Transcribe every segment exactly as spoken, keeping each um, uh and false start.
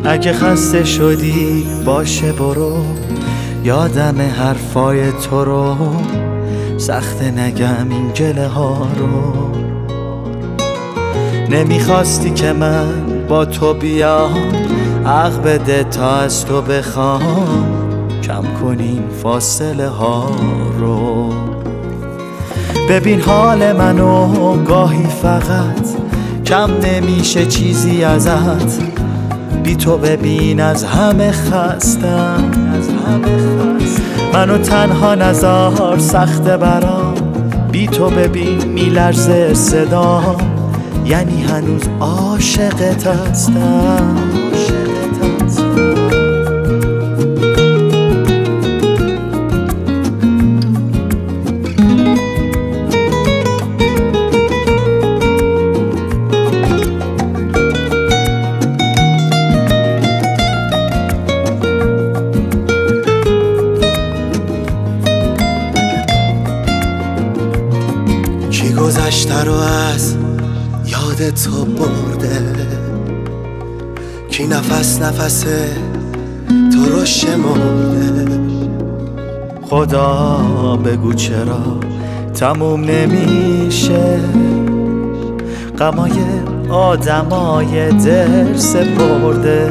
اگه خسته شدی باشه برو، یادم حرفای تو رو، سخته نگم این گله ها رو. نمیخواستی که من با تو بیام، حق بده تا از تو بخوام کم کنیم فاصله ها رو. ببین حال منو گاهی فقط کم نمیشه چیزی ازت، بی تو ببین از همه خستم، از همه خستم. منو تنها نذار سخته برام، بی تو ببین میلرزه صدام، یعنی هنوز عاشقت هستم. کی گذشته رو از یاد تو برده، کی نفس نفس تو رو شمرده. خدا بگو چرا تموم نمیشه غمای آدمای دل سپرده.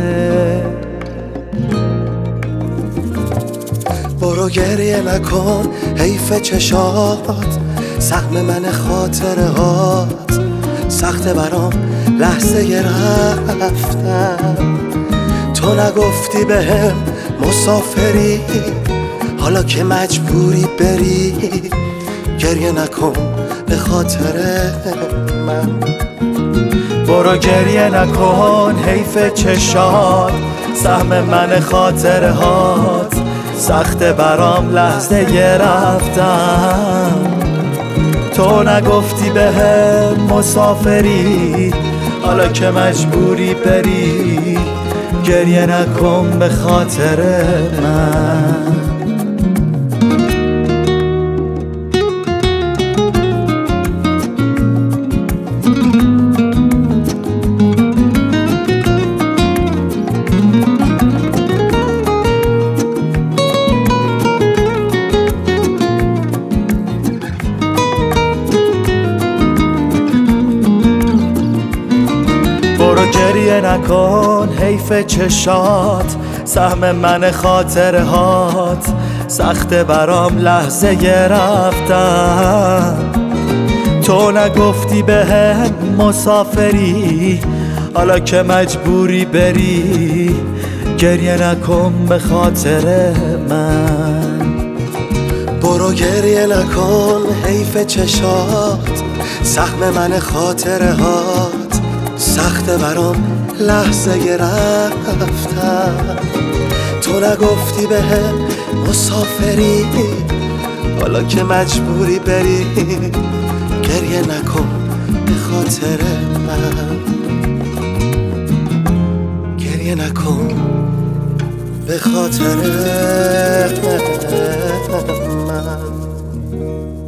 برو گریه نکن حیف چشات، سهم من خاطره هات، سخته برام لحظه رفتن. تو نگفتی بهم مسافری، حالا که مجبوری بری، گریه نکن به خاطر من. برو گریه نکن حیف چشات، سهم من خاطره هات، سخته برام لحظه رفتن. تو نگفتی بهم مسافری، حالا که مجبوری بری، گریه نکن به خاطر من. برو گریه نکن حیف چشات، سهم من خاطره هات، سخته برام لحظه رفتن. تو نگفتی بهم مسافری، حالا که مجبوری بری، گریه نکن به خاطر من. برو گریه نکن حیف چشات، سهم من خاطره هات، سخته برام لحظه رفتن. تو نگفتی بهم مسافری، حالا که مجبوری بری، گریه نکن به خاطر من. گریه نکن به خاطر من.